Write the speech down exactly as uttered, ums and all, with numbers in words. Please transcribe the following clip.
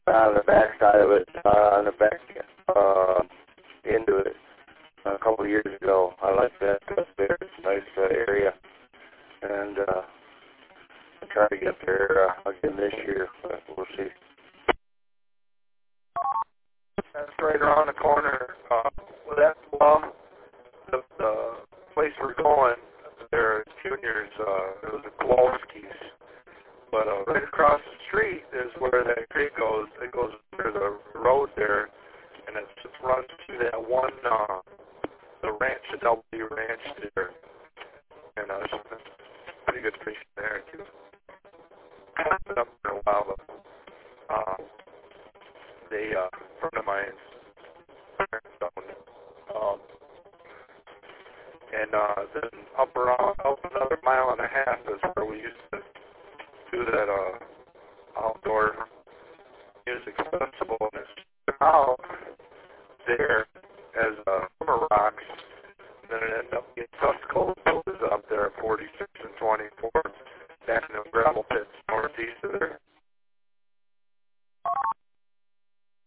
on the back side of it, uh, on the back uh, into it a couple of years ago. I like that because there's a nice uh, area, and uh, I'll try to get there uh, again this year, but we'll see. That's right around the corner. Uh, well, that's well, the, the place we're going there, Juniors, uh, it was the Kowalski's. But uh, right across the street is where that creek goes. It goes through the road there, and it just runs through that one, uh, the ranch, the W Ranch there. And uh, it's pretty good fishing there, too. I haven't been up there in a while, but uh, they, uh, a friend of mine, um, and uh, then up around, up another mile and a half is where we used to do that uh, outdoor music festival, and it's out there as uh, summer rocks. And then it ended up being Tuscola is up there at forty-six and twenty-four, back in the gravel pits northeast of there.